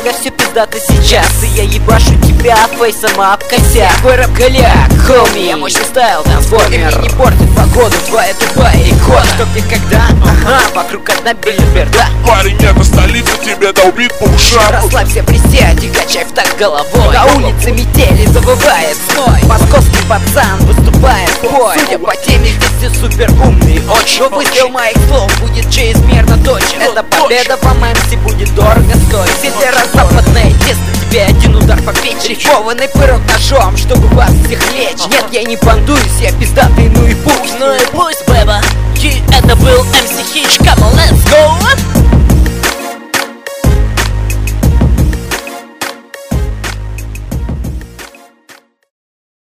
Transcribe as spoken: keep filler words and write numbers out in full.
тебя все пиздато сейчас. И я ебашу тебя фейсом об косяк. Твой рэп голяк, хоми, я мощный стайл трансформер. И мне не портит погоду твоя тупая икона. Кто где когда, ага, вокруг одна бельберда. Парень, это столица, тебе долбит по ушам. Расслабься, присядь и качай в так головой. На улице метели завывает зной. Московский пацан выступает в бой. Судя по теме, здесь все супер умные очень. Но выстрел моих слов будет чрезмерно точен. Эта победа по МС будет дорого стоить. Северо-западное тесто, тебе один удар по печени. Рифованный пырог ножом, чтобы вас всех лечь. Нет, я не бандуюсь, я пиздатый, ну и пусть. Ну и пусть, бэба. И это был эм си Hitch, come on, let's go.